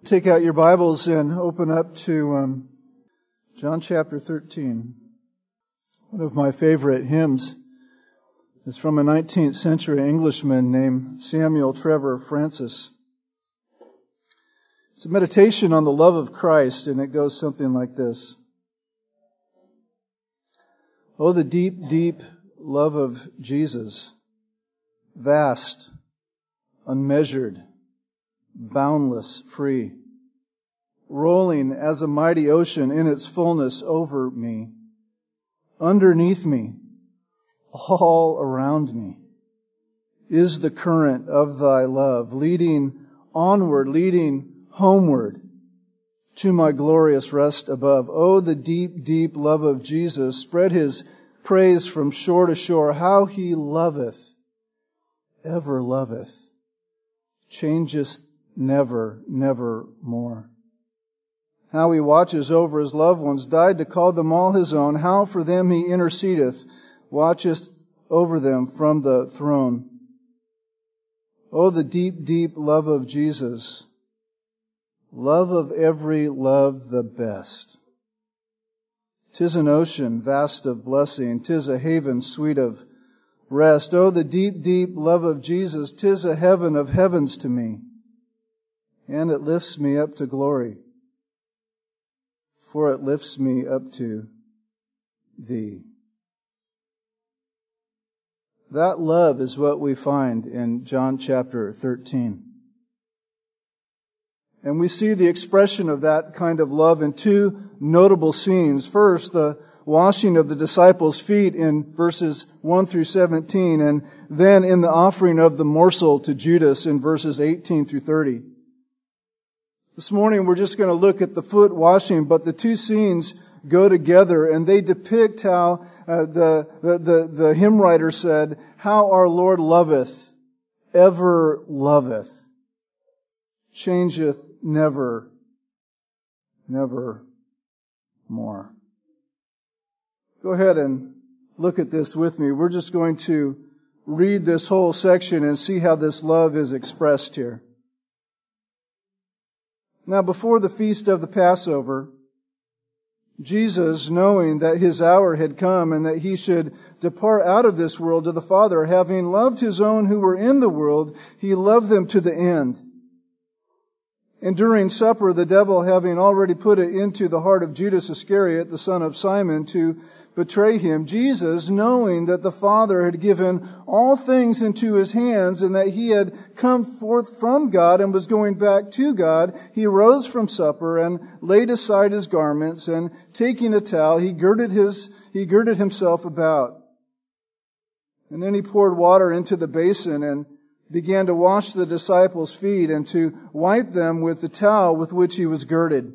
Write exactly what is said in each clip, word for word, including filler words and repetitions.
Take out your Bibles and open up to um, John chapter thirteen. One of my favorite hymns is from a nineteenth century Englishman named Samuel Trevor Francis. It's a meditation on the love of Christ, and it goes something like this. Oh, the deep, deep love of Jesus, vast, unmeasured, boundless, free, rolling as a mighty ocean in its fullness over me, underneath me, all around me, is the current of thy love, leading onward, leading homeward to my glorious rest above. Oh, the deep, deep love of Jesus, spread his praise from shore to shore. How he loveth, ever loveth, changeth never, never more. How he watches over his loved ones, died to call them all his own. How for them he intercedeth, watcheth over them from the throne. Oh, the deep, deep love of Jesus, love of every love the best. 'Tis an ocean vast of blessing, 'tis a haven sweet of rest. Oh, the deep, deep love of Jesus, 'tis a heaven of heavens to me, and it lifts me up to glory, for it lifts me up to Thee. That love is what we find in John chapter thirteen. And we see the expression of that kind of love in two notable scenes. First, the washing of the disciples' feet in verses one through seventeen, and then in the offering of the morsel to Judas in verses eighteen through thirty. This morning we're just going to look at the foot washing, but the two scenes go together, and they depict how uh, the, the, the, the hymn writer said, how our Lord loveth, ever loveth, changeth never, never more. Go ahead and look at this with me. We're just going to read this whole section and see how this love is expressed here. Now, before the feast of the Passover, Jesus, knowing that his hour had come and that he should depart out of this world to the Father, having loved his own who were in the world, he loved them to the end. And during supper, the devil, having already put it into the heart of Judas Iscariot, the son of Simon, to betray him, Jesus, knowing that the Father had given all things into his hands and that he had come forth from God and was going back to God, he rose from supper and laid aside his garments, and taking a towel, he girded his, he girded himself about. And then he poured water into the basin and began to wash the disciples' feet and to wipe them with the towel with which he was girded.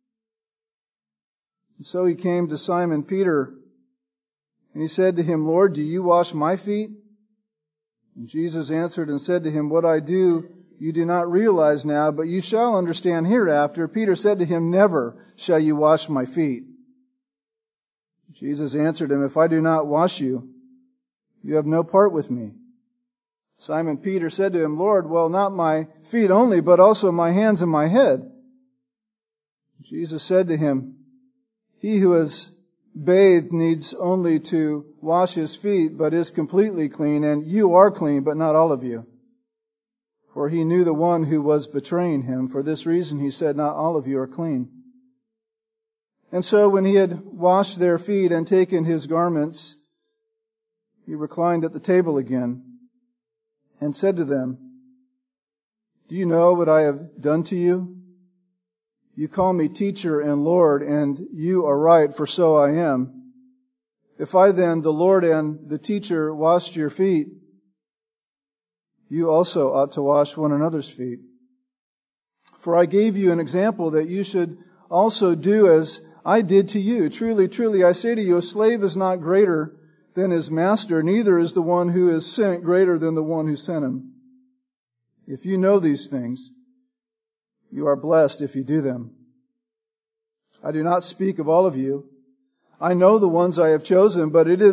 And so he came to Simon Peter, and he said to him, Lord, do you wash my feet? And Jesus answered and said to him, what I do you do not realize now, but you shall understand hereafter. Peter said to him, never shall you wash my feet. Jesus answered him, if I do not wash you, you have no part with me. Simon Peter said to him, Lord, well, not my feet only, but also my hands and my head. Jesus said to him, he who is bathed needs only to wash his feet, but is completely clean, and you are clean, but not all of you. For he knew the one who was betraying him. For this reason he said, not all of you are clean. And so when he had washed their feet and taken his garments, he reclined at the table again, and said to them, do you know what I have done to you? You call me teacher and Lord, and you are right, for so I am. If I then, the Lord and the teacher, washed your feet, you also ought to wash one another's feet. For I gave you an example that you should also do as I did to you. Truly, truly, I say to you, a slave is not greater than his master, neither is the one who is sent greater than the one who sent him. If you know these things, you are blessed if you do them. I do not speak of all of you. I know the ones I have chosen, but it is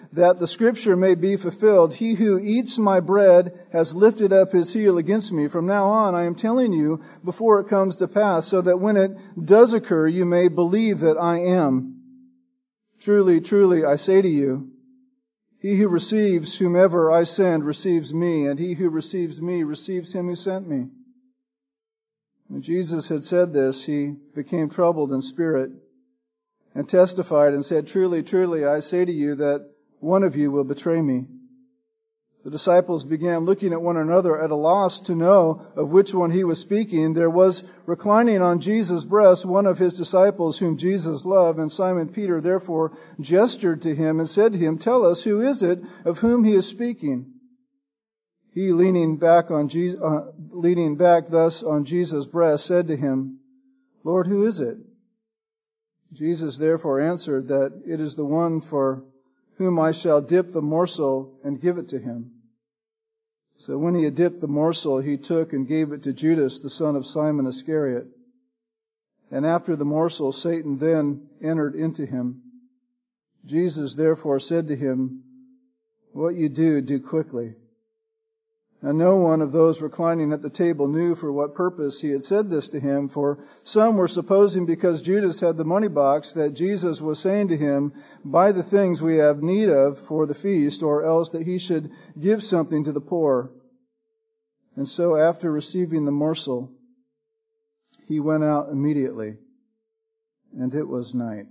that the scripture may be fulfilled, he who eats my bread has lifted up his heel against me. From now on, I am telling you before it comes to pass, so that when it does occur, you may believe that I am. Truly, truly, I say to you, he who receives whomever I send receives me, and he who receives me receives him who sent me. When Jesus had said this, he became troubled in spirit and testified and said, Truly, truly, I say to you that one of you will betray me. The disciples began looking at one another at a loss to know of which one he was speaking. There was reclining on Jesus' breast one of his disciples whom Jesus loved, and Simon Peter therefore gestured to him and said to him, Tell us, who is it of whom he is speaking? He, leaning back on Jesus, uh, leaning back thus on Jesus' breast, said to him, Lord, who is it? Jesus therefore answered that it is the one for whom I shall dip the morsel and give it to him. So when he had dipped the morsel, he took and gave it to Judas, the son of Simon Iscariot. And after the morsel, Satan then entered into him. Jesus therefore said to him, What you do, do quickly. Now no one of those reclining at the table knew for what purpose he had said this to him, for some were supposing because Judas had the money box that Jesus was saying to him, Buy the things we have need of for the feast, or else that he should give something to the poor. And so after receiving the morsel, he went out immediately, and it was night.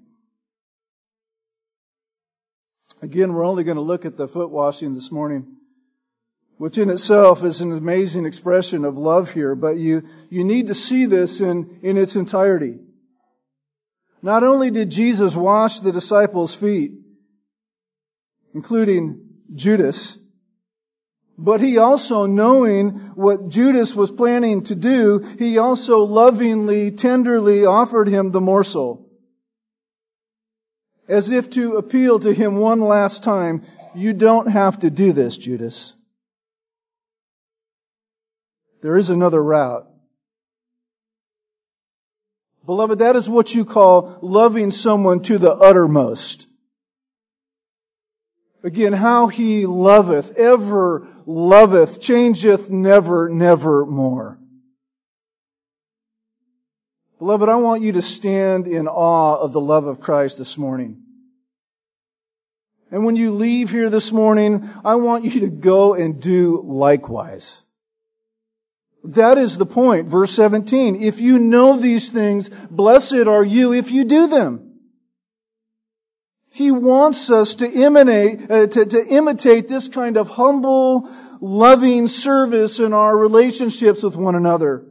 Again, we're only going to look at the foot washing this morning, which in itself is an amazing expression of love here, but you, you need to see this in, in its entirety. Not only did Jesus wash the disciples' feet, including Judas, but he also, knowing what Judas was planning to do, he also lovingly, tenderly offered him the morsel, as if to appeal to him one last time, You don't have to do this, Judas. There is another route. Beloved, that is what you call loving someone to the uttermost. Again, how he loveth, ever loveth, changeth never, never more. Beloved, I want you to stand in awe of the love of Christ this morning. And when you leave here this morning, I want you to go and do likewise. That is the point. Verse seventeen, if you know these things, blessed are you if you do them. He wants us to imitate, uh, to, to imitate this kind of humble, loving service in our relationships with one another.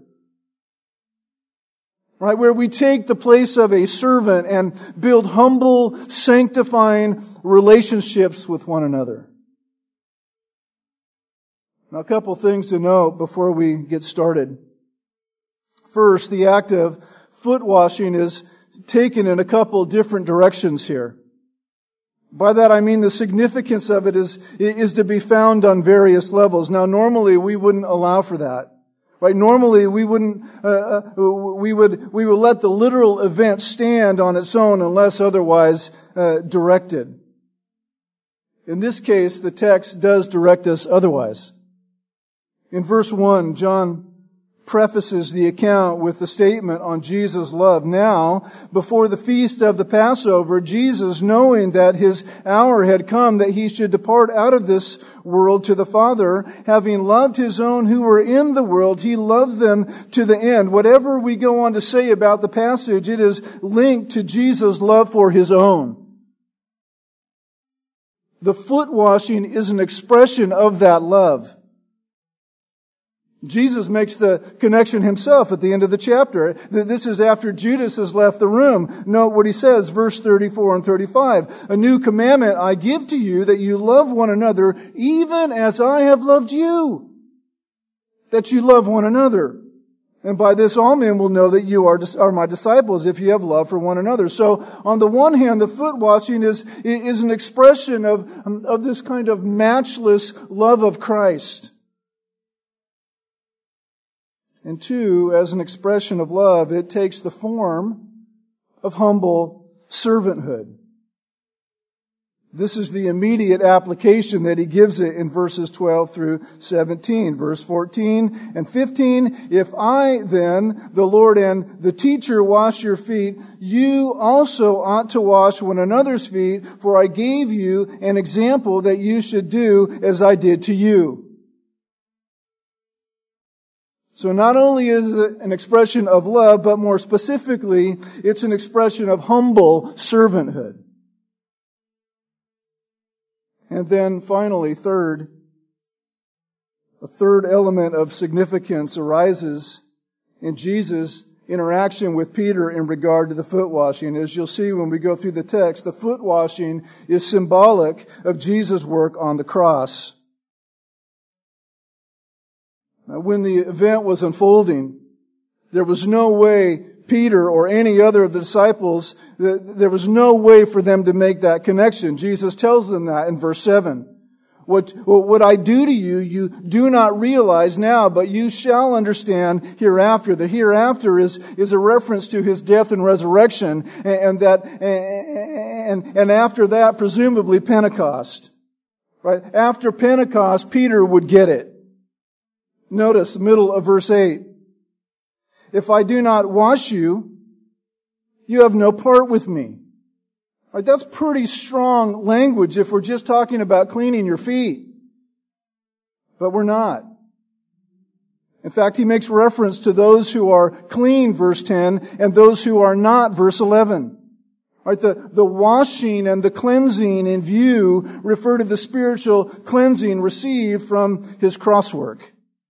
Right, where we take the place of a servant and build humble, sanctifying relationships with one another. Now, a couple things to note before we get started. First, the act of foot washing is taken in a couple different directions here. By that I mean the significance of it is, is to be found on various levels. Now, normally we wouldn't allow for that. Right? Normally we wouldn't, uh, we would, we would let the literal event stand on its own unless otherwise uh, directed. In this case, the text does direct us otherwise. In verse one, John prefaces the account with the statement on Jesus' love. Now, before the feast of the Passover, Jesus, knowing that his hour had come that he should depart out of this world to the Father, having loved his own who were in the world, he loved them to the end. Whatever we go on to say about the passage, it is linked to Jesus' love for his own. The foot washing is an expression of that love. Jesus makes the connection himself at the end of the chapter. This is after Judas has left the room. Note what he says, verse thirty-four and thirty-five. A new commandment I give to you, that you love one another, even as I have loved you. That you love one another. And by this all men will know that you are, are my disciples, if you have love for one another. So, on the one hand, the foot washing is, is an expression of, of this kind of matchless love of Christ. And two, as an expression of love, it takes the form of humble servanthood. This is the immediate application that he gives it in verses twelve through seventeen. Verse fourteen and fifteen, if I then, the Lord and the teacher, wash your feet, you also ought to wash one another's feet, for I gave you an example that you should do as I did to you. So not only is it an expression of love, but more specifically, it's an expression of humble servanthood. And then finally, third, a third element of significance arises in Jesus' interaction with Peter in regard to the foot washing. As you'll see when we go through the text, the foot washing is symbolic of Jesus' work on the cross. Now, when the event was unfolding, there was no way Peter or any other of the disciples, there was no way for them to make that connection. Jesus tells them that in verse seven. What, what I do to you, you do not realize now, but you shall understand hereafter. The hereafter is, is a reference to his death and resurrection, and, and that, and, and after that, presumably Pentecost. Right? After Pentecost, Peter would get it. Notice the middle of verse eight. If I do not wash you, you have no part with me. Right, that's pretty strong language if we're just talking about cleaning your feet. But we're not. In fact, he makes reference to those who are clean, verse ten, and those who are not, verse eleven. Right, the, the washing and the cleansing in view refer to the spiritual cleansing received from his crosswork.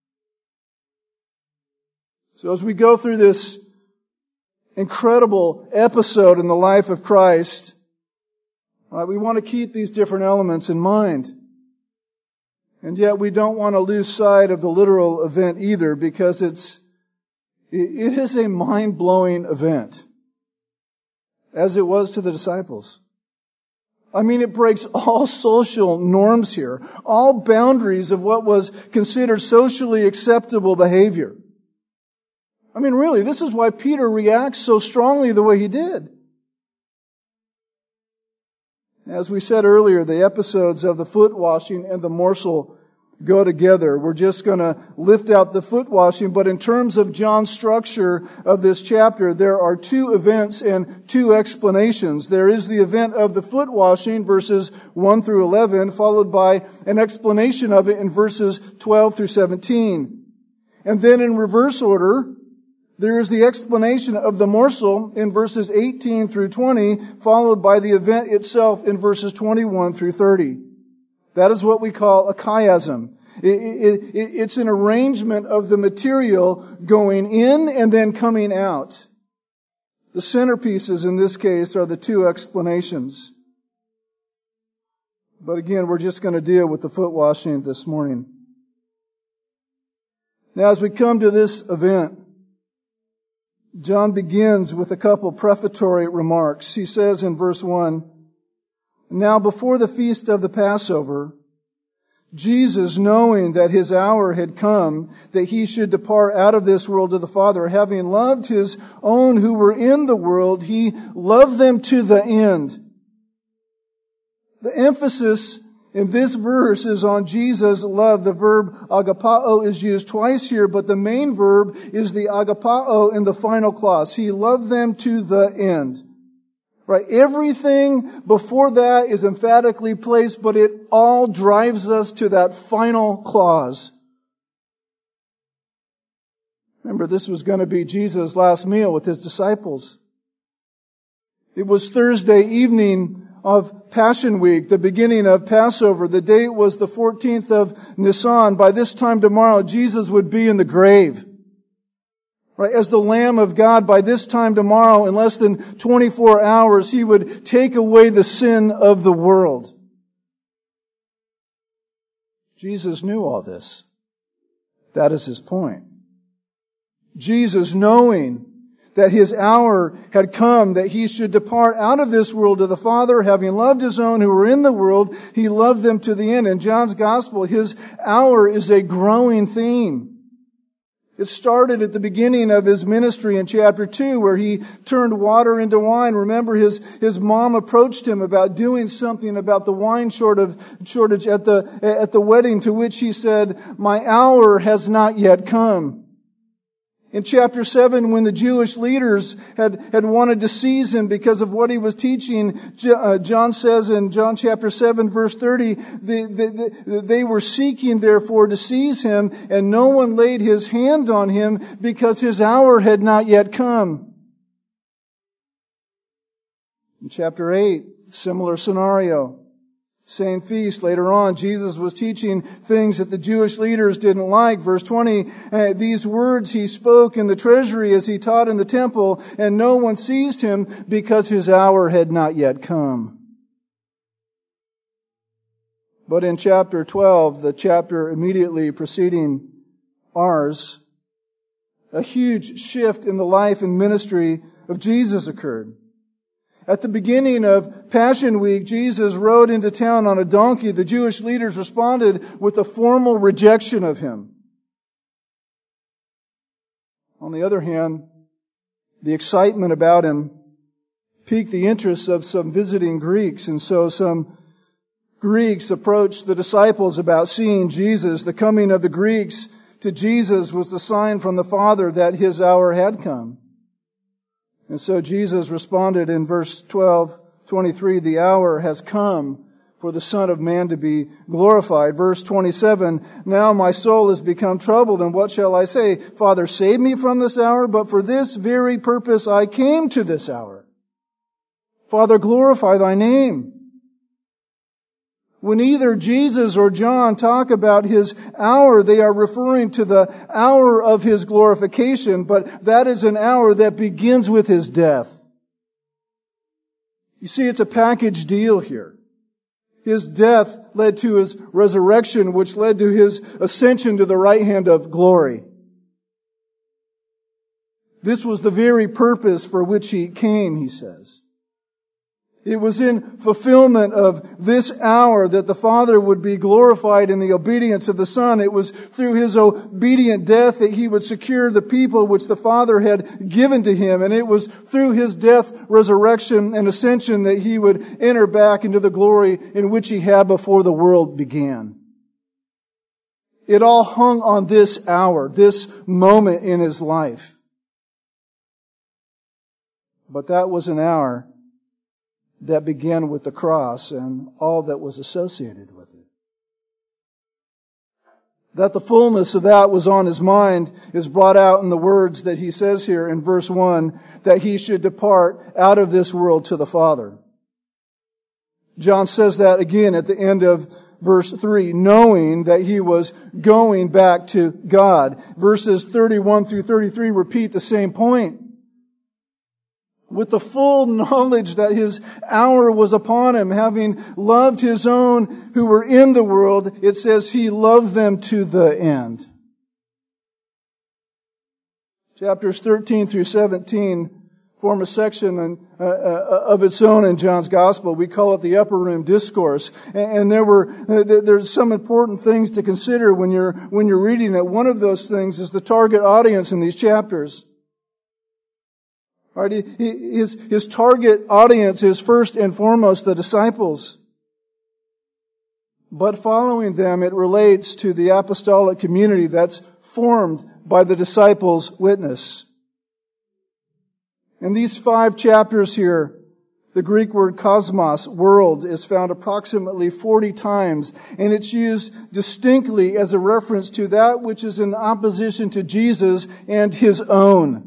So as we go through this incredible episode in the life of Christ, right, we want to keep these different elements in mind. And yet we don't want to lose sight of the literal event either, because it's, it is a mind-blowing event, as it was to the disciples. I mean, it breaks all social norms here, all boundaries of what was considered socially acceptable behavior. I mean, really, this is why Peter reacts so strongly the way he did. As we said earlier, the episodes of the foot washing and the morsel go together. We're just going to lift out the foot washing, but in terms of John's structure of this chapter, there are two events and two explanations. There is the event of the foot washing, verses one through eleven, followed by an explanation of it in verses twelve through seventeen. And then in reverse order, there is the explanation of the morsel in verses eighteen through twenty, followed by the event itself in verses twenty-one through thirty. That is what we call a chiasm. It, it, it, it's an arrangement of the material going in and then coming out. The centerpieces in this case are the two explanations. But again, we're just going to deal with the foot washing this morning. Now, as we come to this event, John begins with a couple prefatory remarks. He says in verse one, now before the feast of the Passover, Jesus, knowing that his hour had come, that he should depart out of this world to the Father, having loved his own who were in the world, he loved them to the end. The emphasis in this verse is on Jesus' love. The verb agapao is used twice here, but the main verb is the agapao in the final clause. He loved them to the end. Right? Everything before that is emphatically placed, but it all drives us to that final clause. Remember, this was going to be Jesus' last meal with his disciples. It was Thursday evening of Passion Week, the beginning of Passover. The date was the fourteenth of Nisan. By this time tomorrow, Jesus would be in the grave. Right? As the Lamb of God, by this time tomorrow, in less than twenty-four hours, he would take away the sin of the world. Jesus knew all this. That is his point. Jesus, knowing that his hour had come, that he should depart out of this world to the Father, having loved his own who were in the world, he loved them to the end. In John's Gospel, his hour is a growing theme. It started at the beginning of his ministry in chapter two, where he turned water into wine. Remember, his, his mom approached him about doing something about the wine shortage, shortage at the, at the wedding, to which he said, "My hour has not yet come." In chapter seven, when the Jewish leaders had, had wanted to seize him because of what he was teaching, John says in John chapter seven, verse thirty, they, they, they were seeking, therefore, to seize him, and no one laid his hand on him because his hour had not yet come. In chapter eight, similar scenario. Same feast. Later on, Jesus was teaching things that the Jewish leaders didn't like. Verse twenty, uh, these words he spoke in the treasury as he taught in the temple, and no one seized him because his hour had not yet come. But in chapter twelve, the chapter immediately preceding ours, a huge shift in the life and ministry of Jesus occurred. At the beginning of Passion Week, Jesus rode into town on a donkey. The Jewish leaders responded with a formal rejection of him. On the other hand, the excitement about him piqued the interest of some visiting Greeks, and so some Greeks approached the disciples about seeing Jesus. The coming of the Greeks to Jesus was the sign from the Father that his hour had come. And so Jesus responded in verse twelve, twenty-three, the hour has come for the Son of Man to be glorified. Verse twenty-seven, now my soul has become troubled, and what shall I say? Father, save me from this hour, but for this very purpose I came to this hour. Father, glorify thy name. When either Jesus or John talk about his hour, they are referring to the hour of his glorification, but that is an hour that begins with his death. You see, it's a package deal here. His death led to his resurrection, which led to his ascension to the right hand of glory. This was the very purpose for which he came, he says. It was in fulfillment of this hour that the Father would be glorified in the obedience of the Son. It was through his obedient death that he would secure the people which the Father had given to him. And it was through his death, resurrection, and ascension that he would enter back into the glory in which he had before the world began. It all hung on this hour, this moment in his life. But that was an hour that began with the cross and all that was associated with it. That the fullness of that was on his mind is brought out in the words that he says here in verse one, that he should depart out of this world to the Father. John says that again at the end of verse three, knowing that he was going back to God. Verses thirty-one through thirty-three repeat the same point. With the full knowledge that his hour was upon him, having loved his own who were in the world, it says he loved them to the end. Chapters thirteen through seventeen form a section in, uh, uh, of its own in John's Gospel. We call it the Upper Room Discourse. And, and there were uh, there's some important things to consider when you're when you're reading it. One of those things is the target audience in these chapters. Right, his, his target audience is first and foremost the disciples. But following them, it relates to the apostolic community that's formed by the disciples' witness. In these five chapters here, the Greek word cosmos, world, is found approximately forty times, and it's used distinctly as a reference to that which is in opposition to Jesus and his own.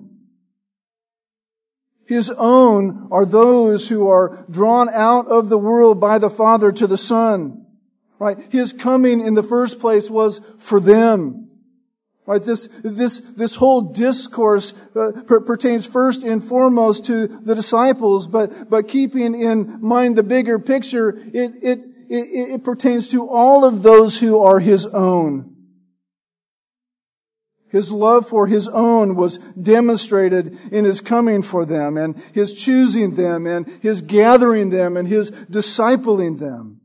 His own are those who are drawn out of the world by the Father to the Son. Right? His coming in the first place was for them. Right? This, this, this whole discourse uh, per- pertains first and foremost to the disciples, but, but keeping in mind the bigger picture, it, it, it, it pertains to all of those who are his own. His love for his own was demonstrated in his coming for them and his choosing them and his gathering them and his discipling them.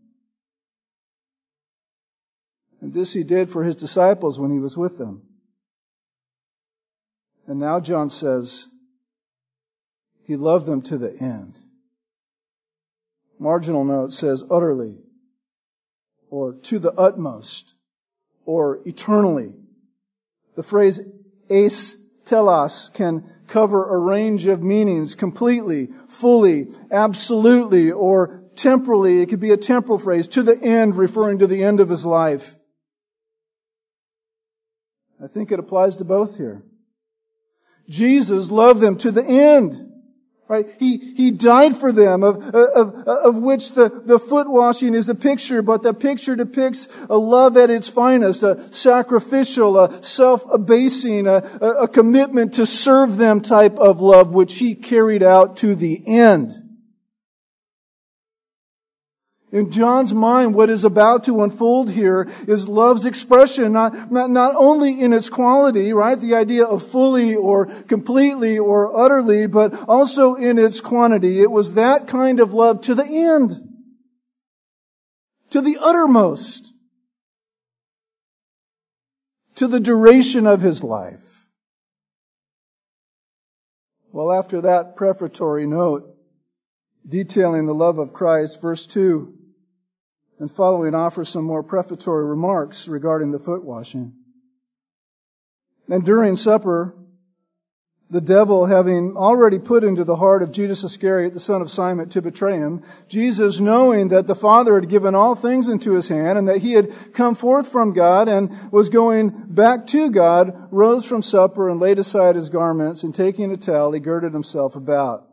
And this he did for his disciples when he was with them. And now John says, He loved them to the end. Marginal note says utterly, or to the utmost, or eternally. The phrase eis telos can cover a range of meanings: completely, fully, absolutely, or temporally. It could be a temporal phrase, to the end, referring to the end of His life. I think it applies to both here. Jesus loved them to the end. Right? He, He died for them, of, of, of which the, the foot washing is a picture, but the picture depicts a love at its finest, a sacrificial, a self-abasing, a, a commitment to serve them type of love, which He carried out to the end. In John's mind, what is about to unfold here is love's expression, not, not, not only in its quality, right, the idea of fully or completely or utterly, but also in its quantity. It was that kind of love to the end, to the uttermost, to the duration of His life. Well, after that prefatory note detailing the love of Christ, verse two and following offers some more prefatory remarks regarding the foot washing. And during supper, the devil, having already put into the heart of Judas Iscariot, the son of Simon, to betray Him, Jesus, knowing that the Father had given all things into His hand and that He had come forth from God and was going back to God, rose from supper and laid aside His garments, and taking a towel, He girded Himself about.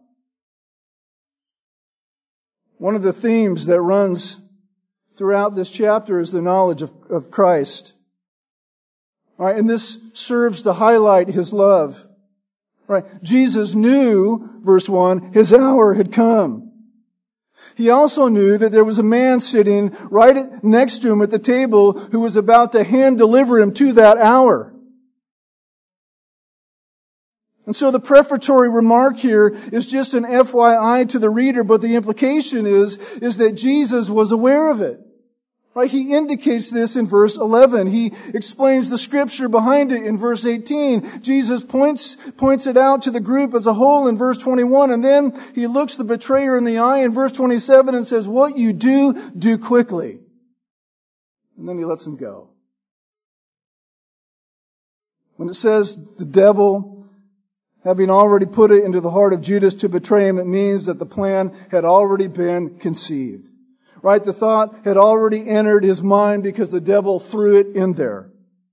One of the themes that runs throughout this chapter is the knowledge of, of Christ. All right, and this serves to highlight His love. Right? Jesus knew, verse one, His hour had come. He also knew that there was a man sitting right next to Him at the table who was about to hand deliver Him to that hour. And so the prefatory remark here is just an F Y I to the reader, but the implication is, is that Jesus was aware of it. Right? He indicates this in verse eleven. He explains the scripture behind it in verse eighteen. Jesus points, points it out to the group as a whole in verse twenty-one, and then He looks the betrayer in the eye in verse twenty-seven and says, "What you do, do quickly." And then He lets him go. When it says the devil, having already put it into the heart of Judas to betray Him, it means that the plan had already been conceived. Right? The thought had already entered his mind because the devil threw it in there.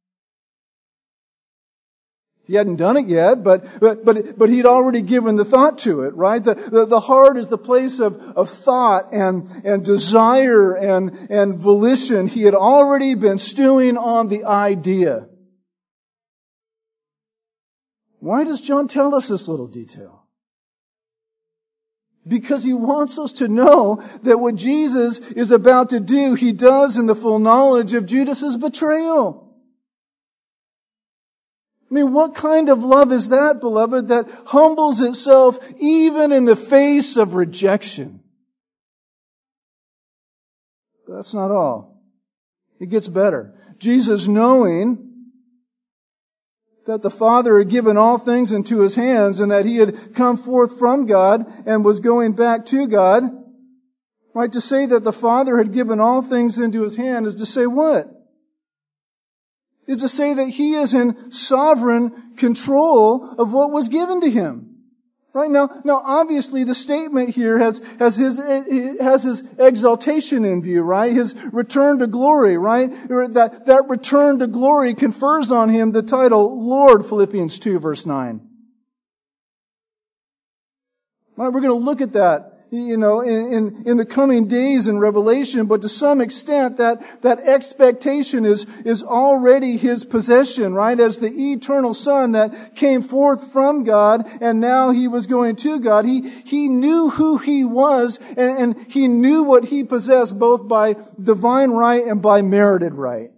He hadn't done it yet, but but but, but he'd already given the thought to it, right? The, the, the heart is the place of, of thought and, and desire and, and volition. He had already been stewing on the idea. Why does John tell us this little detail? Because he wants us to know that what Jesus is about to do, He does in the full knowledge of Judas's betrayal. I mean, what kind of love is that, beloved, that humbles itself even in the face of rejection? But that's not all. It gets better. Jesus, knowing that the Father had given all things into His hands and that He had come forth from God and was going back to God. Right? To say that the Father had given all things into His hand is to say what? Is to say that He is in sovereign control of what was given to Him. Right? Now, now obviously the statement here has, has his, has his exaltation in view, right? His return to glory, right? That, that return to glory confers on Him the title Lord, Philippians two verse nine. Right? We're going to look at that, you know, in, in, in the coming days in Revelation, but to some extent that, that expectation is, is already His possession, right? As the eternal Son that came forth from God and now He was going to God, He, he knew who He was and, and He knew what He possessed both by divine right and by merited right.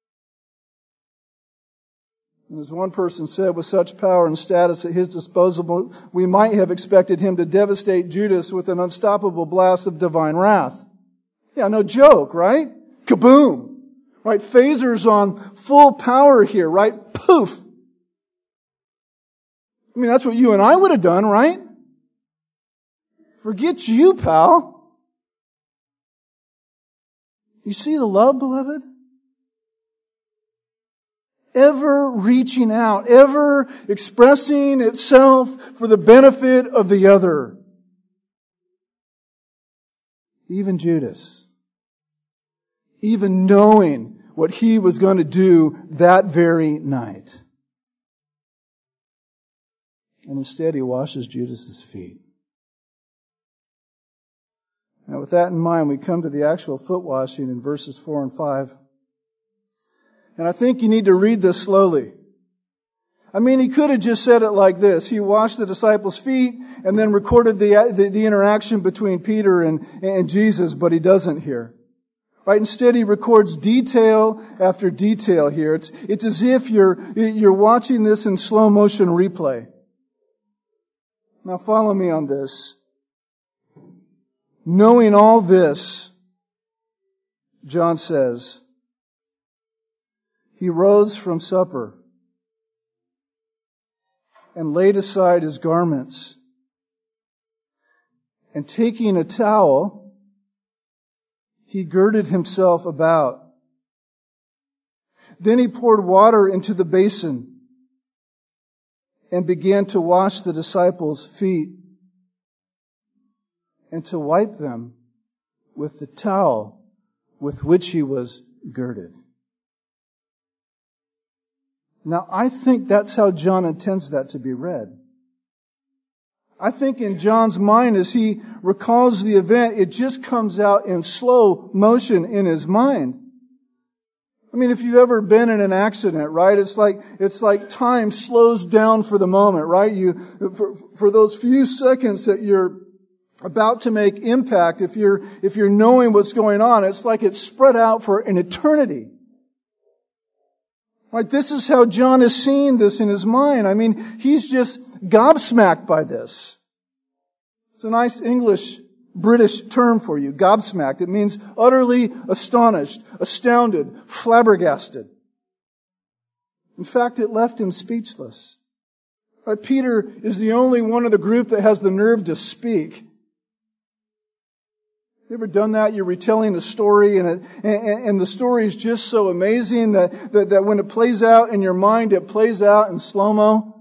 And as one person said, with such power and status at His disposal, we might have expected Him to devastate Judas with an unstoppable blast of divine wrath. Yeah, no joke, right? Kaboom! Right? Phasers on full power here, right? Poof! I mean, that's what you and I would have done, right? Forget you, pal. You see the love, beloved? Ever reaching out, ever expressing itself for the benefit of the other. Even Judas. Even knowing what he was going to do that very night. And instead he washes Judas's feet. Now with that in mind, we come to the actual foot washing in verses four and five. And I think you need to read this slowly. I mean, he could have just said it like this. He washed the disciples' feet and then recorded the, the, the interaction between Peter and, and Jesus, but he doesn't here. Right? Instead, he records detail after detail here. It's, it's as if you're, you're watching this in slow motion replay. Now follow me on this. Knowing all this, John says, he rose from supper and laid aside his garments, and taking a towel, he girded himself about. Then he poured water into the basin and began to wash the disciples' feet and to wipe them with the towel with which he was girded. Now, I think that's how John intends that to be read. I think in John's mind, as he recalls the event, it just comes out in slow motion in his mind. I mean, if you've ever been in an accident, right? It's like, it's like time slows down for the moment, right? You, for, for those few seconds that you're about to make impact, if you're, if you're knowing what's going on, it's like it's spread out for an eternity. Right? This is how John is seeing this in his mind. I mean, he's just gobsmacked by this. It's a nice English, British term for you, gobsmacked. It means utterly astonished, astounded, flabbergasted. In fact, it left him speechless. Right? Peter is the only one of the group that has the nerve to speak. You ever done that? You're retelling a story and, it, and, and the story is just so amazing that, that, that when it plays out in your mind, it plays out in slow-mo.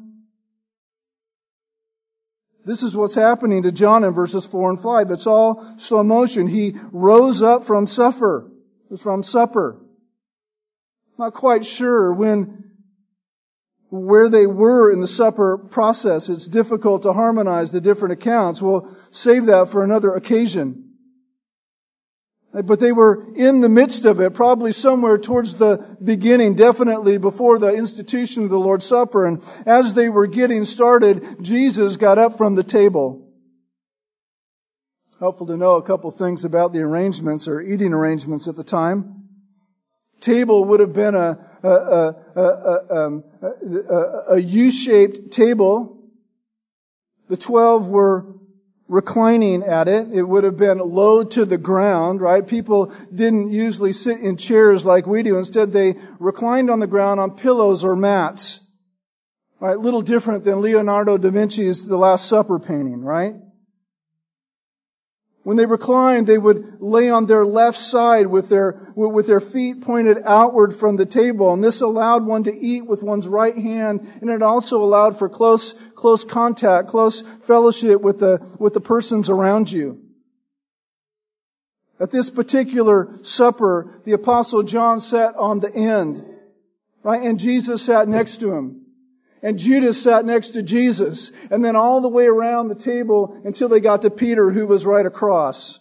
This is what's happening to John in verses four and five. It's all slow motion. He rose up from supper. From supper. Not quite sure when, where they were in the supper process. It's difficult to harmonize the different accounts. We'll save that for another occasion. But they were in the midst of it, probably somewhere towards the beginning, definitely before the institution of the Lord's Supper. And as they were getting started, Jesus got up from the table. Helpful to know a couple things about the arrangements or eating arrangements at the time. Table would have been a, a, a, a, um, a, a U-shaped table. The twelve were reclining at it. It would have been low to the ground, right? People didn't usually sit in chairs like we do. Instead, they reclined on the ground on pillows or mats. Right? A little different than Leonardo da Vinci's The Last Supper painting, right? When they reclined, they would lay on their left side with their, with their feet pointed outward from the table. And this allowed one to eat with one's right hand. And it also allowed for close, close contact, close fellowship with the, with the persons around you. At this particular supper, the Apostle John sat on the end, right? And Jesus sat next to him. And Judas sat next to Jesus, and then all the way around the table until they got to Peter, who was right across.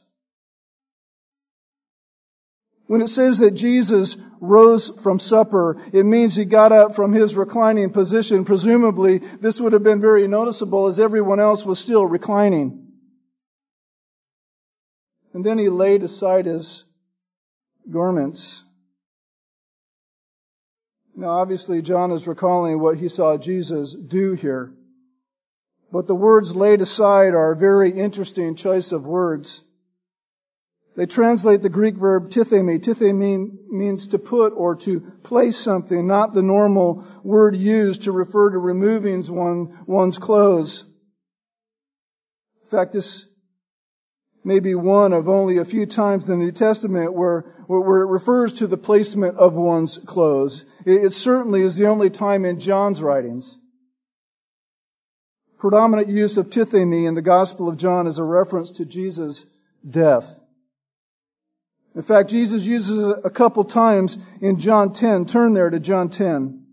When it says that Jesus rose from supper, it means he got up from his reclining position. Presumably, this would have been very noticeable as everyone else was still reclining. And then he laid aside his garments. Now, obviously, John is recalling what he saw Jesus do here. But the words laid aside are a very interesting choice of words. They translate the Greek verb tithemi. Tithemi means to put or to place something, not the normal word used to refer to removing one, one's clothes. In fact, this may be one of only a few times in the New Testament where, where it refers to the placement of one's clothes. It, it certainly is the only time in John's writings. Predominant use of tithemi in the Gospel of John is a reference to Jesus' death. In fact, Jesus uses it a couple times in John ten. Turn there to John ten.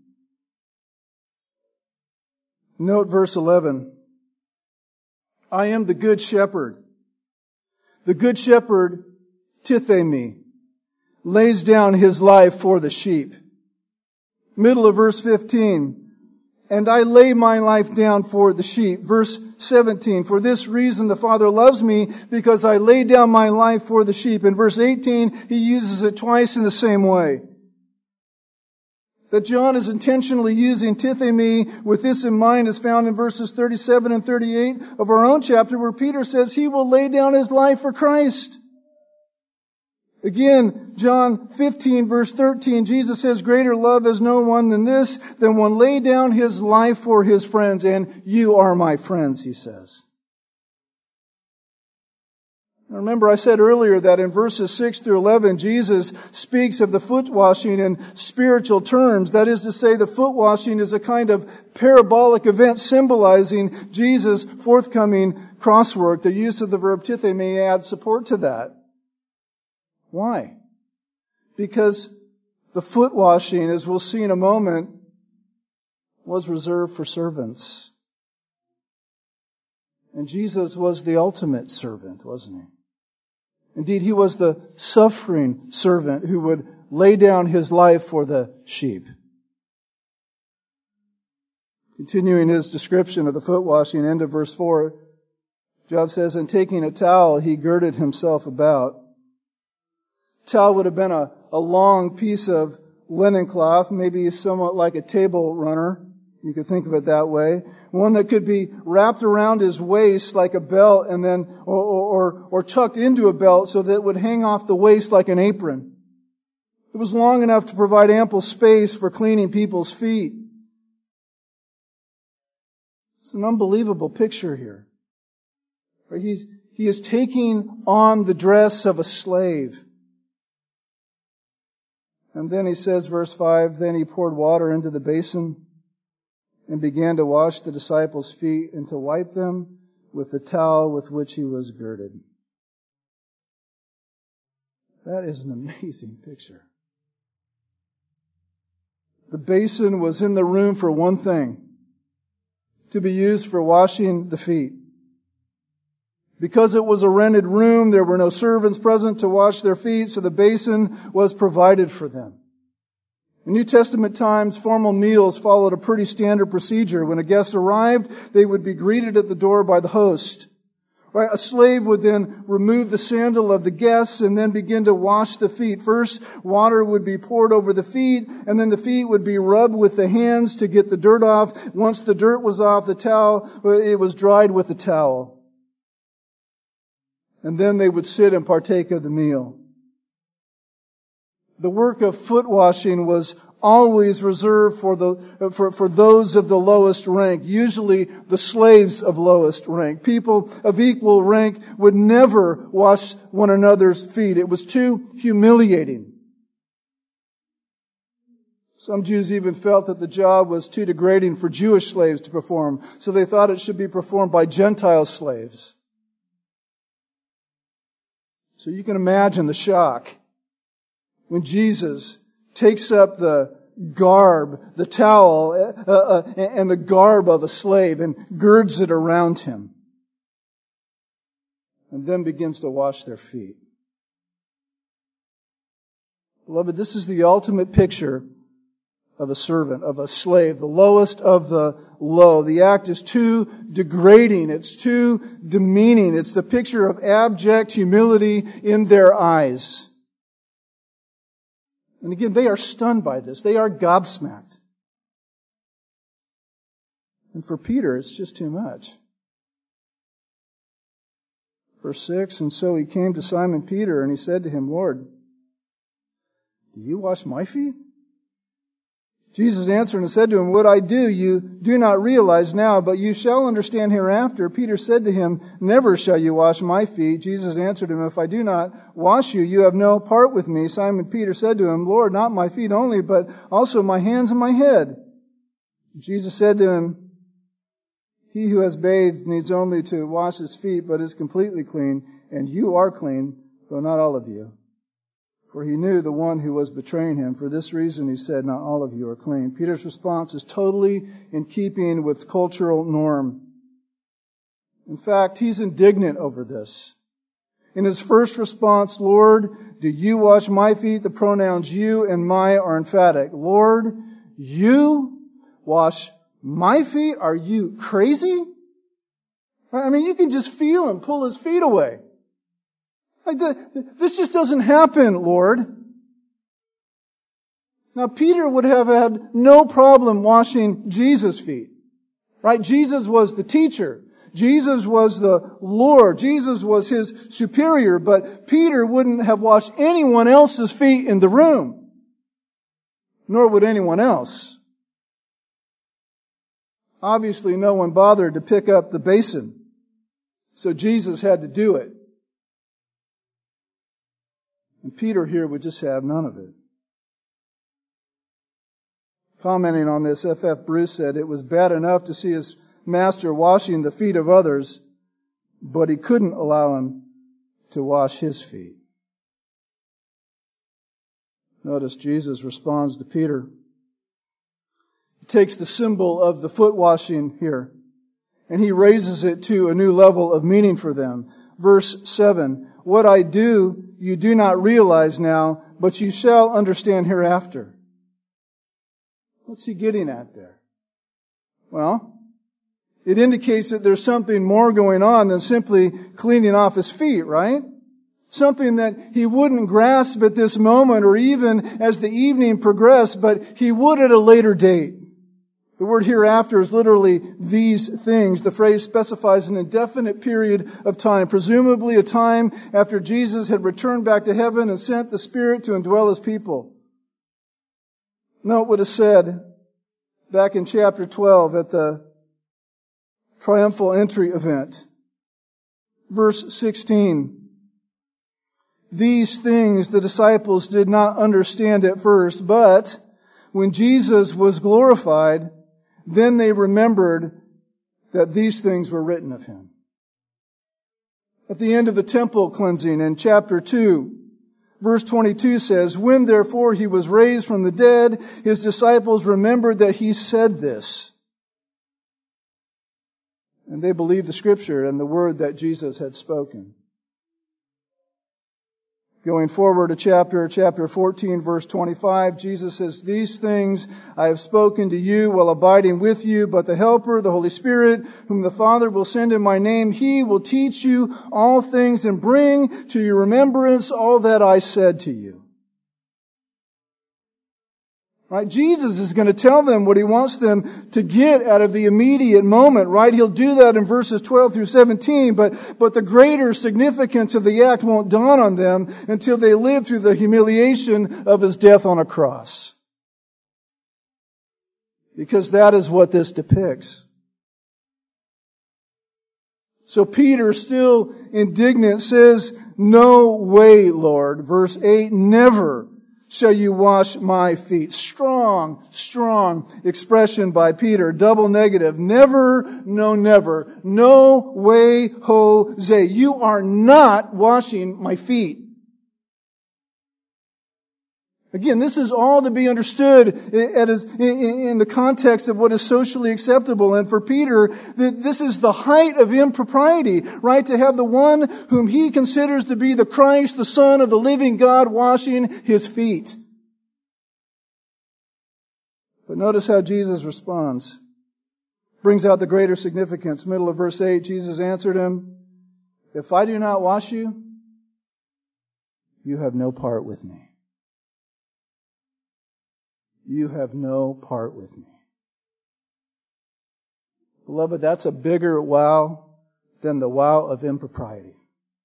Note verse eleven. I am the good shepherd. The good shepherd, tithemi, lays down his life for the sheep. Middle of verse fifteen. And I lay my life down for the sheep. Verse seventeen. For this reason the Father loves me, because I lay down my life for the sheep. In verse eighteen, he uses it twice in the same way. That John is intentionally using tithemi with this in mind is found in verses thirty-seven and thirty-eight of our own chapter, where Peter says he will lay down his life for Christ. Again, John fifteen verse thirteen, Jesus says, greater love has no one than this, than one lay down his life for his friends, and you are my friends, he says. Remember, I said earlier that in verses six through eleven, Jesus speaks of the foot washing in spiritual terms. That is to say, the foot washing is a kind of parabolic event symbolizing Jesus' forthcoming cross work. The use of the verb tithemi adds support to that. Why? Because the foot washing, as we'll see in a moment, was reserved for servants. And Jesus was the ultimate servant, wasn't he? Indeed, he was the suffering servant who would lay down his life for the sheep. Continuing his description of the foot washing, end of verse four, John says, and taking a towel, he girded himself about. Towel would have been a, a long piece of linen cloth, maybe somewhat like a table runner. You could think of it that way. One that could be wrapped around his waist like a belt and then, or, or, or tucked into a belt so that it would hang off the waist like an apron. It was long enough to provide ample space for cleaning people's feet. It's an unbelievable picture here. He's, he is taking on the dress of a slave. And then he says, verse five, then he poured water into the basin and began to wash the disciples' feet and to wipe them with the towel with which he was girded. That is an amazing picture. The basin was in the room for one thing, to be used for washing the feet. Because it was a rented room, there were no servants present to wash their feet, so the basin was provided for them. In New Testament times, formal meals followed a pretty standard procedure. When a guest arrived, they would be greeted at the door by the host. Right? A slave would then remove the sandal of the guests and then begin to wash the feet. First, water would be poured over the feet, and then the feet would be rubbed with the hands to get the dirt off. Once the dirt was off the towel, it was dried with the towel. And then they would sit and partake of the meal. The work of foot washing was always reserved for the for, for those of the lowest rank, usually the slaves of lowest rank. People of equal rank would never wash one another's feet. It was too humiliating. Some Jews even felt that the job was too degrading for Jewish slaves to perform, so they thought it should be performed by Gentile slaves. So you can imagine the shock when Jesus takes up the garb, the towel, uh, uh, and the garb of a slave and girds it around him, and then begins to wash their feet. Beloved, this is the ultimate picture of a servant, of a slave, the lowest of the low. The act is too degrading. It's too demeaning. It's the picture of abject humility in their eyes. And again, they are stunned by this. They are gobsmacked. And for Peter, it's just too much. Verse six, and so he came to Simon Peter, and he said to him, Lord, do you wash my feet? Jesus answered and said to him, what I do you do not realize now, but you shall understand hereafter. Peter said to him, never shall you wash my feet. Jesus answered him, if I do not wash you, you have no part with me. Simon Peter said to him, Lord, not my feet only, but also my hands and my head. Jesus said to him, he who has bathed needs only to wash his feet, but is completely clean, and you are clean, though not all of you. For he knew the one who was betraying him. For this reason, he said, not all of you are clean. Peter's response is totally in keeping with cultural norm. In fact, he's indignant over this. In his first response, Lord, do you wash my feet? The pronouns you and my are emphatic. Lord, you wash my feet? Are you crazy? I mean, you can just feel him pull his feet away. Like the, this just doesn't happen, Lord. Now, Peter would have had no problem washing Jesus' feet. Right? Jesus was the teacher. Jesus was the Lord. Jesus was his superior. But Peter wouldn't have washed anyone else's feet in the room. Nor would anyone else. Obviously, no one bothered to pick up the basin. So Jesus had to do it. And Peter here would just have none of it. Commenting on this, F F Bruce said, it was bad enough to see his master washing the feet of others, but he couldn't allow him to wash his feet. Notice Jesus responds to Peter. He takes the symbol of the foot washing here, and he raises it to a new level of meaning for them. Verse seven, what I do, you do not realize now, but you shall understand hereafter. What's he getting at there? Well, it indicates that there's something more going on than simply cleaning off his feet, right? Something that he wouldn't grasp at this moment or even as the evening progressed, but he would at a later date. The word hereafter is literally these things. The phrase specifies an indefinite period of time, presumably a time after Jesus had returned back to heaven and sent the Spirit to indwell his people. Note what is said back in chapter twelve at the triumphal entry event. Verse sixteen. These things the disciples did not understand at first, but when Jesus was glorified, then they remembered that these things were written of him. At the end of the temple cleansing in chapter two, verse twenty-two says, when therefore he was raised from the dead, his disciples remembered that he said this. And they believed the scripture and the word that Jesus had spoken. Going forward to chapter, chapter fourteen, verse twenty-five, Jesus says, these things I have spoken to you while abiding with you, but the Helper, the Holy Spirit, whom the Father will send in my name, he will teach you all things and bring to your remembrance all that I said to you. Right? Jesus is going to tell them what he wants them to get out of the immediate moment, right? He'll do that in verses twelve through seventeen, but, but the greater significance of the act won't dawn on them until they live through the humiliation of his death on a cross. Because that is what this depicts. So Peter, still indignant, says, no way, Lord. Verse eight, never shall you wash my feet. Strong, strong expression by Peter. Double negative. Never, no never. No way, Jose. You are not washing my feet. Again, this is all to be understood in the context of what is socially acceptable. And for Peter, this is the height of impropriety, right? To have the one whom he considers to be the Christ, the Son of the living God, washing his feet. But notice how Jesus responds. Brings out the greater significance. Middle of verse eight, Jesus answered him, if I do not wash you, you have no part with me. You have no part with me. Beloved, that's a bigger wow than the wow of impropriety.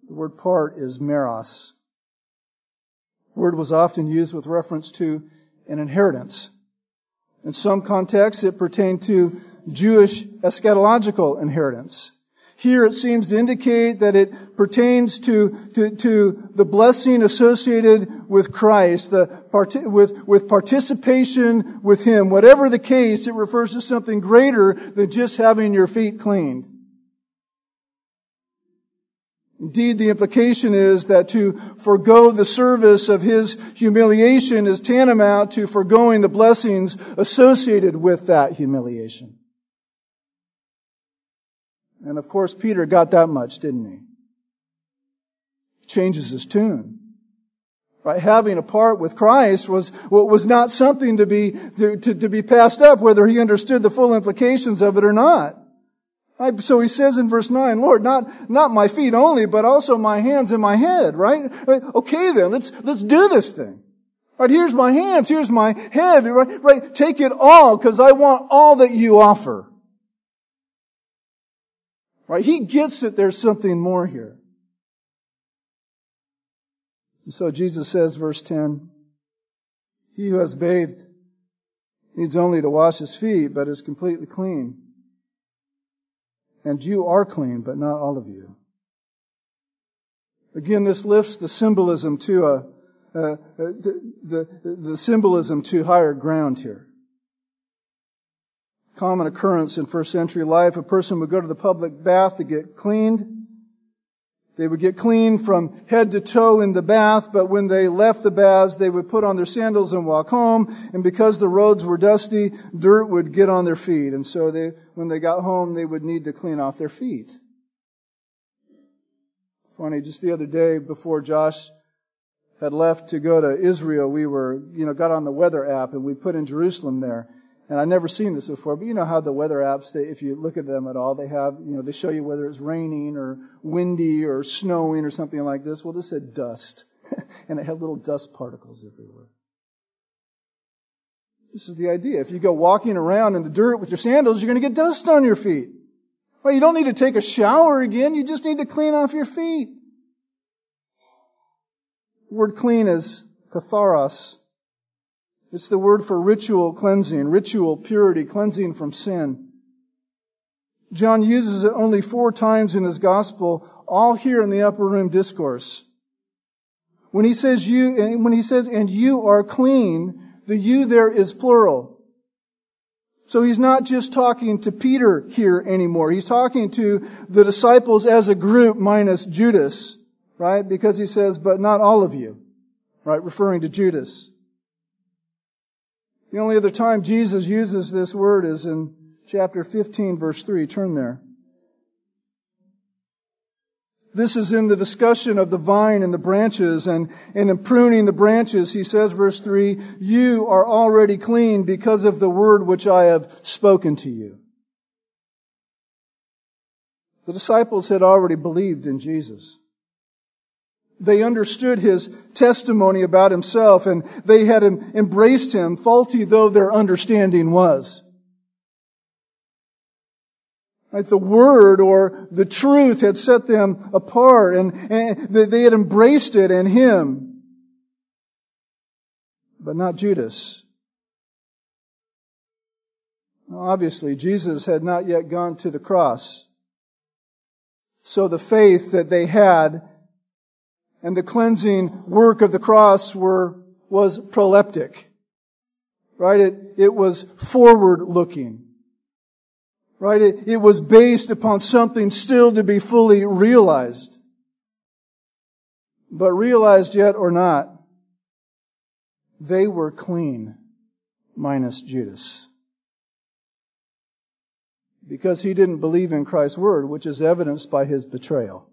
The word part is meros. The word was often used with reference to an inheritance. In some contexts, it pertained to Jewish eschatological inheritance. Here it seems to indicate that it pertains to, to, to the blessing associated with Christ, the part, with, with participation with Him. Whatever the case, it refers to something greater than just having your feet cleaned. Indeed, the implication is that to forego the service of His humiliation is tantamount to foregoing the blessings associated with that humiliation. And of course, Peter got that much, didn't he? Changes his tune. Right? Having a part with Christ was, was not something to be, to, to, to be passed up, whether he understood the full implications of it or not. Right? So he says in verse nine, Lord, not, not my feet only, but also my hands and my head, right? Okay then, let's, let's do this thing. Right? Here's my hands, here's my head, right? Right? Take it all, because I want all that you offer. Right? He gets that there's something more here. And so Jesus says, verse ten, he who has bathed needs only to wash his feet, but is completely clean. And you are clean, but not all of you. Again, this lifts the symbolism to a, uh, the, the, the symbolism to higher ground here. Common occurrence in first century life, a person would go to the public bath to get cleaned. They would get clean from head to toe in the bath, but when they left the baths, they would put on their sandals and walk home. And because the roads were dusty, dirt would get on their feet. And so they, when they got home, they would need to clean off their feet. Funny, just the other day before Josh had left to go to Israel, we were, you know, got on the weather app and we put in Jerusalem there. And I've never seen this before, but you know how the weather apps, they, if you look at them at all, they have, you know, they show you whether it's raining or windy or snowing or something like this. Well, this said dust. And it had little dust particles everywhere. This is the idea. If you go walking around in the dirt with your sandals, you're going to get dust on your feet. Well, you don't need to take a shower again. You just need to clean off your feet. The word clean is katharos. It's the word for ritual cleansing, ritual purity, cleansing from sin. John uses it only four times in his gospel, all here in the upper room discourse. When he says you, when he says, and you are clean, the you there is plural. So he's not just talking to Peter here anymore. He's talking to the disciples as a group minus Judas, right? Because he says, but not all of you, right? Referring to Judas. The only other time Jesus uses this word is in chapter fifteen, verse three. Turn there. This is in the discussion of the vine and the branches, and, and in pruning the branches, he says, verse three, you are already clean because of the word which I have spoken to you. The disciples had already believed in Jesus. They understood His testimony about Himself, and they had embraced Him, faulty though their understanding was. Right? The Word or the truth had set them apart, and, and they had embraced it and Him. But not Judas. Well, obviously, Jesus had not yet gone to the cross. So the faith that they had and the cleansing work of the cross were, was proleptic. Right? It, it was forward-looking. Right? It, it was based upon something still to be fully realized. But realized yet or not, they were clean, minus Judas. Because he didn't believe in Christ's word, which is evidenced by his betrayal.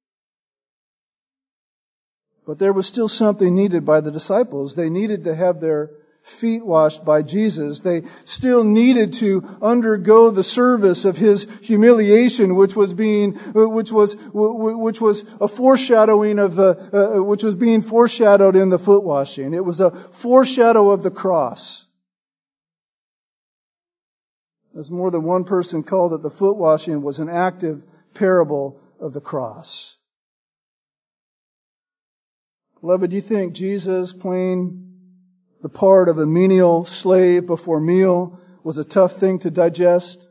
But there was still something needed by the disciples. They needed to have their feet washed by Jesus. They still needed to undergo the service of His humiliation, which was being, which was, which was a foreshadowing of the, uh, which was being foreshadowed in the foot washing. It was a foreshadow of the cross. As more than one person called it, the foot washing was an active parable of the cross. Beloved, do you think Jesus playing the part of a menial slave before meal was a tough thing to digest?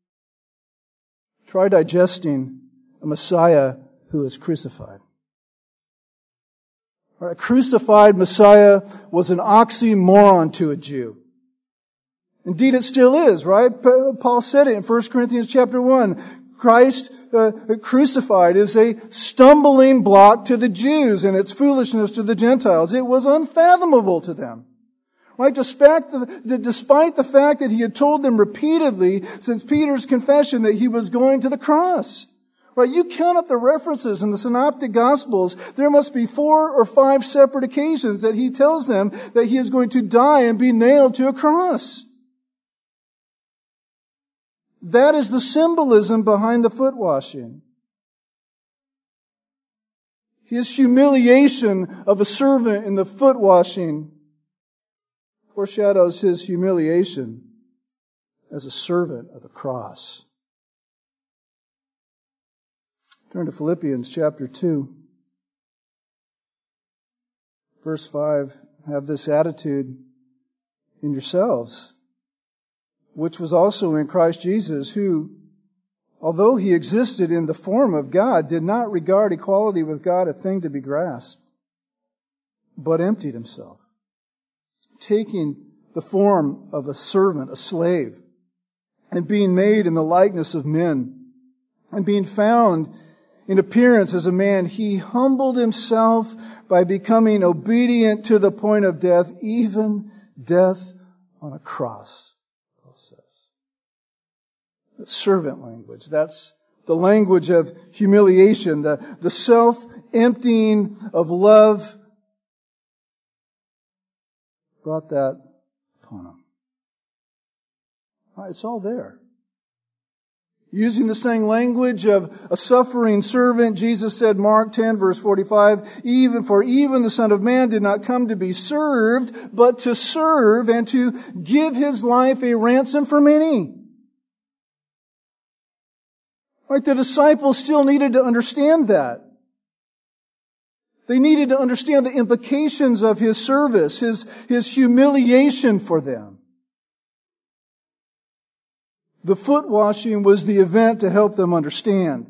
Try digesting a Messiah who is crucified. A crucified Messiah was an oxymoron to a Jew. Indeed, it still is, right? Paul said it in First Corinthians chapter one. Christ uh, crucified is a stumbling block to the Jews and it's foolishness to the Gentiles. It was unfathomable to them. Right? Despite the, despite the fact that he had told them repeatedly since Peter's confession that he was going to the cross. Right? You count up the references in the Synoptic Gospels, there must be four or five separate occasions that he tells them that he is going to die and be nailed to a cross. That is the symbolism behind the foot washing. His humiliation of a servant in the foot washing foreshadows his humiliation as a servant of the cross. Turn to Philippians chapter two. Verse five, have this attitude in yourselves, which was also in Christ Jesus, who, although he existed in the form of God, did not regard equality with God a thing to be grasped, but emptied himself, taking the form of a servant, a slave, and being made in the likeness of men, and being found in appearance as a man, he humbled himself by becoming obedient to the point of death, even death on a cross, Paul says. That's servant language. That's the language of humiliation, the, the self-emptying of love brought that upon him. It's all there. Using the same language of a suffering servant, Jesus said, Mark ten, verse forty-five, even for even the Son of Man did not come to be served, but to serve and to give his life a ransom for many. Right? The disciples still needed to understand that. They needed to understand the implications of his service, his, his humiliation for them. The foot washing was the event to help them understand.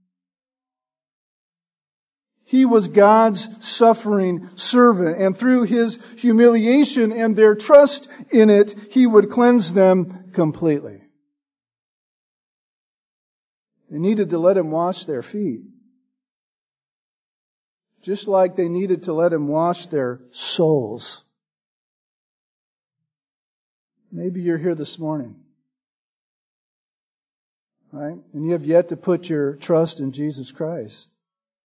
He was God's suffering servant, and through his humiliation and their trust in it, he would cleanse them completely. They needed to let him wash their feet, just like they needed to let him wash their souls. Maybe you're here this morning. Right? And you have yet to put your trust in Jesus Christ.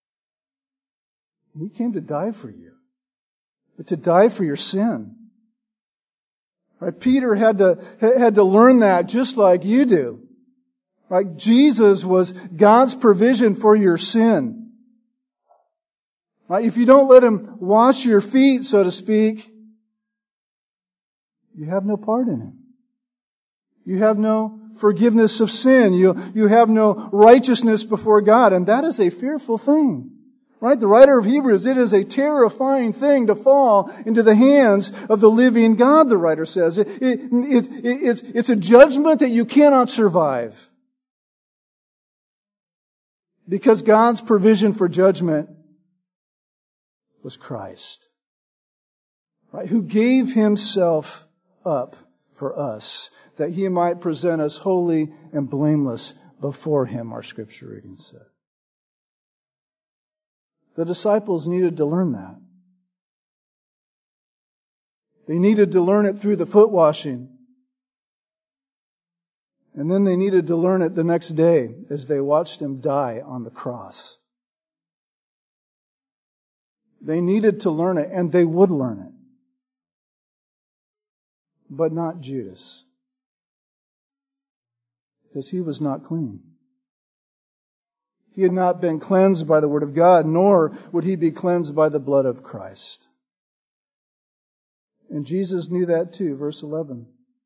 He came to die for you, but to die for your sin. Right? Peter had to, had to learn that just like you do. Right? Jesus was God's provision for your sin. Right? If you don't let him wash your feet, so to speak, you have no part in him. You have no forgiveness of sin. You, you have no righteousness before God. And that is a fearful thing. Right? The writer of Hebrews, it is a terrifying thing to fall into the hands of the living God, the writer says. It, it, it, it, it's, it's a judgment that you cannot survive. Because God's provision for judgment was Christ. Right? Who gave himself up for us, that he might present us holy and blameless before him, our scripture reading said. The disciples needed to learn that. They needed to learn it through the foot washing. And then they needed to learn it the next day as they watched him die on the cross. They needed to learn it, and they would learn it. But not Judas. Because he was not clean. He had not been cleansed by the Word of God, nor would he be cleansed by the blood of Christ. And Jesus knew that too, verse eleven.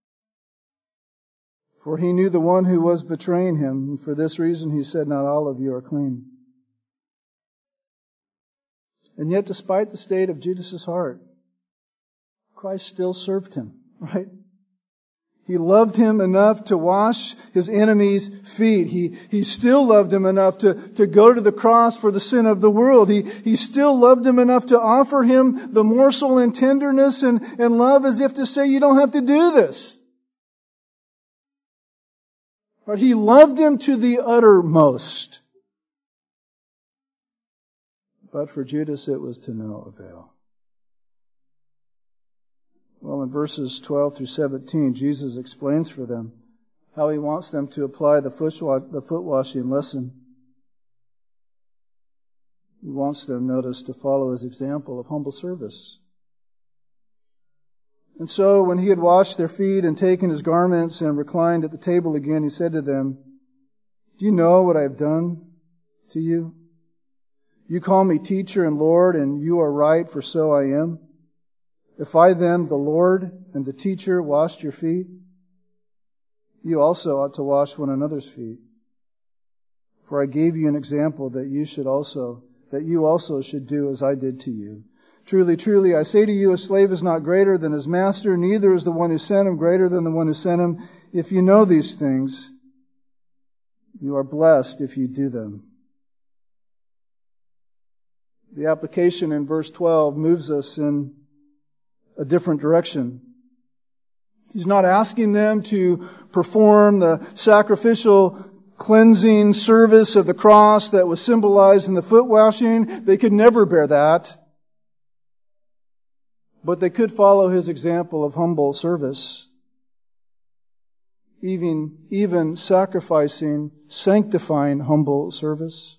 For he knew the one who was betraying him, and for this reason he said, not all of you are clean. And yet, despite the state of Judas's heart, Christ still served him, right? He loved him enough to wash his enemies' feet. He, he still loved him enough to, to go to the cross for the sin of the world. He, he still loved him enough to offer him the morsel and tenderness and, and love as if to say, you don't have to do this. But he loved him to the uttermost. But for Judas, it was to no avail. Well, in verses twelve through seventeen, Jesus explains for them how he wants them to apply the foot washing lesson. He wants them, notice, to follow his example of humble service. And so when he had washed their feet and taken his garments and reclined at the table again, he said to them, "Do you know what I have done to you? You call me teacher and Lord, and you are right, for so I am. If I then, the Lord and the teacher, washed your feet, you also ought to wash one another's feet. For I gave you an example that you should also, that you also should do as I did to you. Truly, truly, I say to you, a slave is not greater than his master, neither is the one who sent him greater than the one who sent him. If you know these things, you are blessed if you do them." The application in verse twelve moves us in a different direction. He's not asking them to perform the sacrificial cleansing service of the cross that was symbolized in the foot washing. They could never bear that. But they could follow his example of humble service, even, even sacrificing, sanctifying humble service.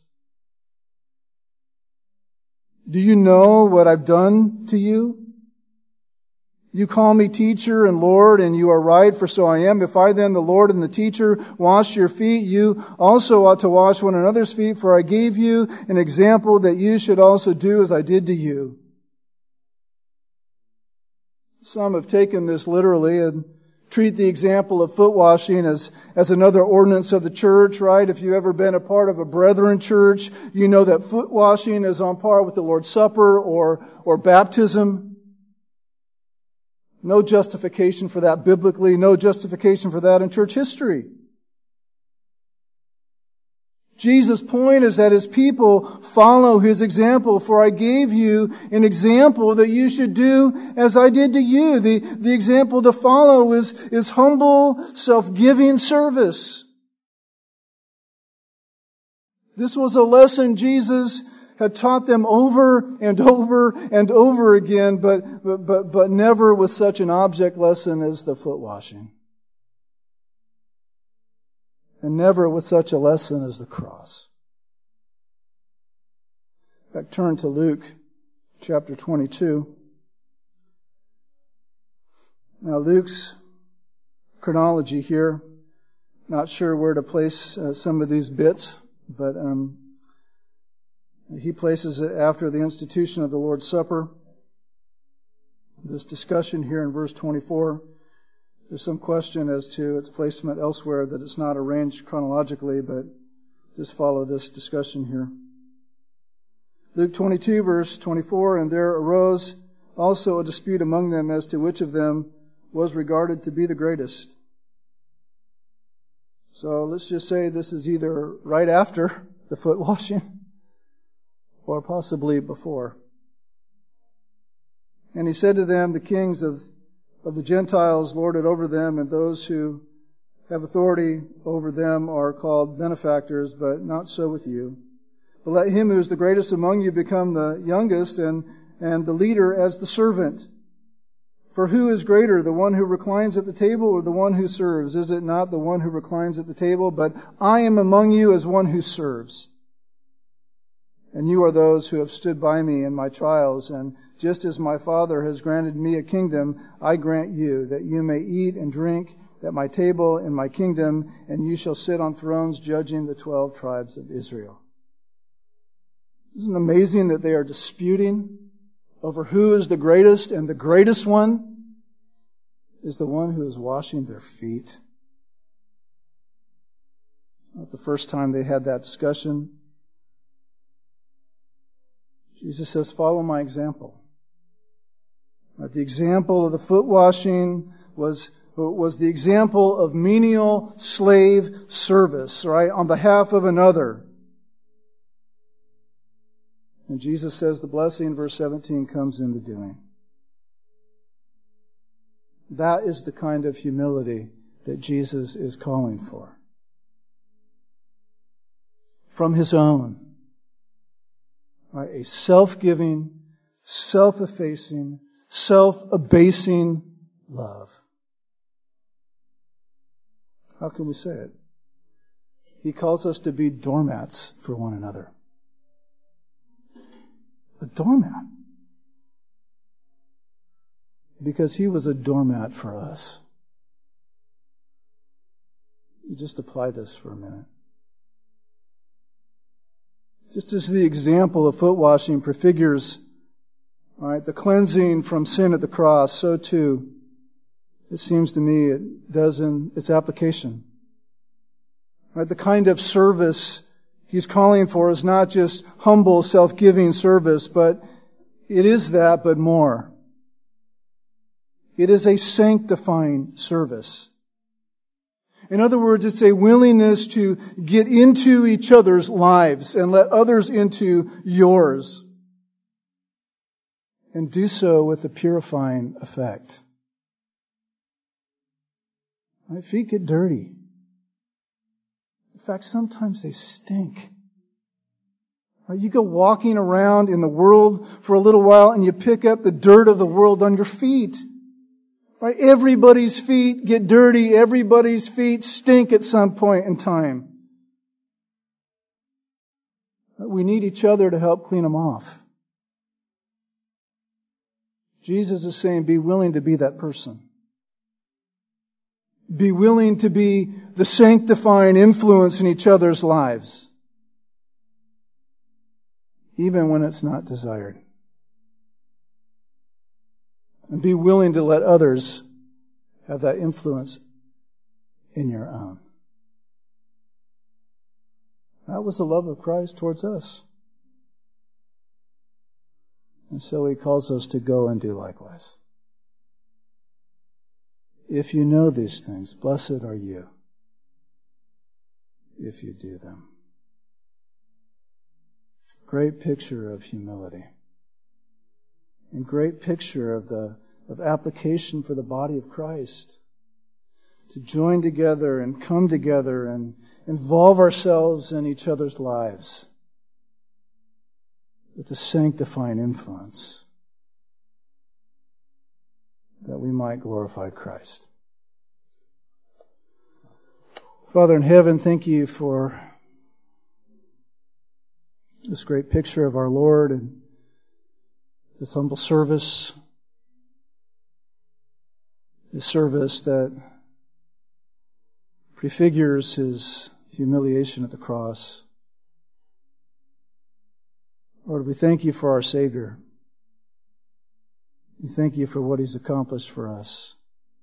Do you know what I've done to you? You call me teacher and Lord, and you are right, for so I am. If I then, the Lord and the teacher, wash your feet, you also ought to wash one another's feet, for I gave you an example that you should also do as I did to you. Some have taken this literally and treat the example of foot washing as, as another ordinance of the church, right? If you've ever been a part of a brethren church, you know that foot washing is on par with the Lord's Supper or, or baptism. No justification for that biblically, no justification for that in church history. Jesus' point is that his people follow his example. For I gave you an example that you should do as I did to you. The, the example to follow is, is humble, self-giving service. This was a lesson Jesus had taught them over and over and over again, but, but, but, but never with such an object lesson as the foot washing. And never with such a lesson as the cross. In fact, turn to Luke chapter twenty-two. Now Luke's chronology here, not sure where to place uh, some of these bits, but um, he places it after the institution of the Lord's Supper. This discussion here in verse twenty-four, there's some question as to its placement elsewhere, that it's not arranged chronologically, but just follow this discussion here. Luke twenty-two, verse twenty-four, "And there arose also a dispute among them as to which of them was regarded to be the greatest." So let's just say this is either right after the foot washing or possibly before. "And he said to them, the kings of, of the Gentiles lord it over them, and those who have authority over them are called benefactors, but not so with you. But let him who is the greatest among you become the youngest, and, and the leader as the servant. For who is greater, the one who reclines at the table or the one who serves? Is it not the one who reclines at the table? But I am among you as one who serves. And you are those who have stood by me in my trials, and just as my Father has granted me a kingdom, I grant you, that you may eat and drink at my table in my kingdom, and you shall sit on thrones judging the twelve tribes of Israel." Isn't it amazing that they are disputing over who is the greatest, and the greatest one is the one who is washing their feet? Not the first time they had that discussion. Jesus says, follow my example. Right, the example of the foot washing was, was the example of menial slave service, right, on behalf of another. And Jesus says the blessing, verse seventeen, comes in the doing. That is the kind of humility that Jesus is calling for. From His own. Right, a self-giving, self-effacing, self-abasing love. How can we say it? He calls us to be doormats for one another. A doormat. Because He was a doormat for us. You just apply this for a minute. Just as the example of foot washing prefigures, all right, the cleansing from sin at the cross, so too, it seems to me, it does in its application. Right, the kind of service He's calling for is not just humble, self-giving service, but it is that, but more. It is a sanctifying service. In other words, it's a willingness to get into each other's lives and let others into yours. And do so with a purifying effect. My feet get dirty. In fact, sometimes they stink. You go walking around in the world for a little while and you pick up the dirt of the world on your feet. Right? Everybody's feet get dirty. Everybody's feet stink at some point in time. We need each other to help clean them off. Jesus is saying, be willing to be that person. Be willing to be the sanctifying influence in each other's lives. Even when it's not desired. And be willing to let others have that influence in your own. That was the love of Christ towards us. And so He calls us to go and do likewise. If you know these things, blessed are you if you do them. Great picture of humility. And great picture of the of application for the body of Christ. To join together and come together and involve ourselves in each other's lives with a sanctifying influence that we might glorify Christ. Father in heaven, thank You for this great picture of our Lord and this humble service, this service that prefigures His humiliation at the cross. Lord, we thank You for our Savior. We thank You for what He's accomplished for us.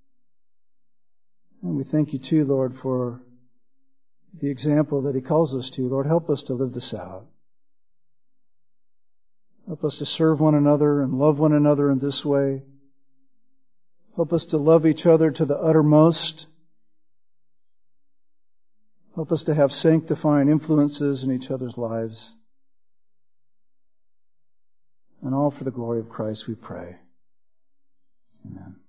And we thank You too, Lord, for the example that He calls us to. Lord, help us to live this out. Help us to serve one another and love one another in this way. Help us to love each other to the uttermost. Help us to have sanctifying influences in each other's lives. And all for the glory of Christ we pray. Amen.